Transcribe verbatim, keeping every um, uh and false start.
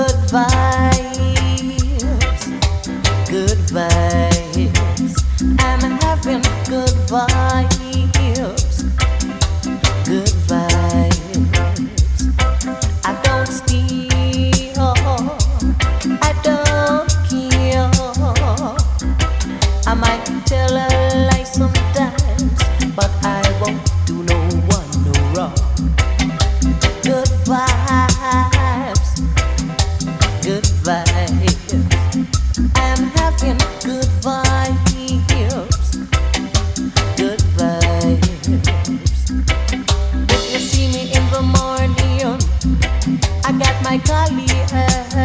Good vibes, good vibes. I'm having good vibes, good vibes. I don't steal, I don't kill. I might tell a lie sometimes, but I won't do no one no wrong. Good vibes, good vibes.